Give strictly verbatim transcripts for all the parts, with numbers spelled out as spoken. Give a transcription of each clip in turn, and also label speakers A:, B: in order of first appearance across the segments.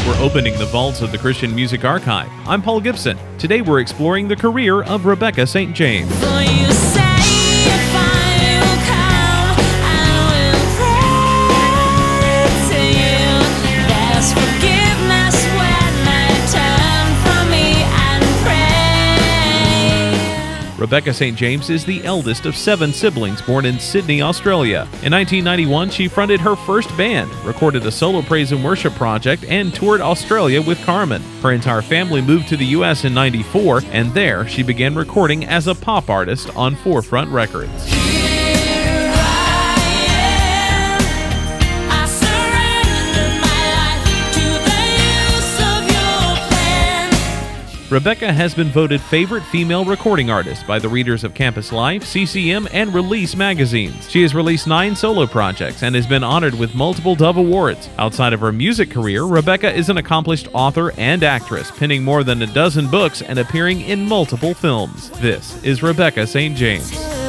A: We're opening the vaults of the Christian Music Archive. I'm Paul Gibson. Today we're exploring the career of Rebecca Saint James. Rebecca Saint James is the eldest of seven siblings born in Sydney, Australia. In nineteen ninety-one, she fronted her first band, recorded a solo praise and worship project, and toured Australia with Carmen. Her entire family moved to the U S in ninety-four, and there she began recording as a pop artist on Forefront Records. Rebecca has been voted favorite female recording artist by the readers of Campus Life, C C M, and Release magazines. She has released nine solo projects and has been honored with multiple Dove Awards. Outside of her music career, Rebecca is an accomplished author and actress, penning more than a dozen books and appearing in multiple films. This is Rebecca Saint James.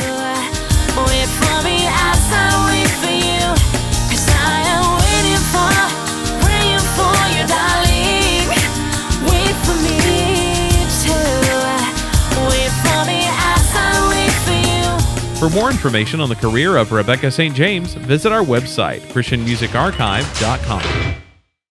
A: For more information on the career of Rebecca Saint James, visit our website, christian music archive dot com.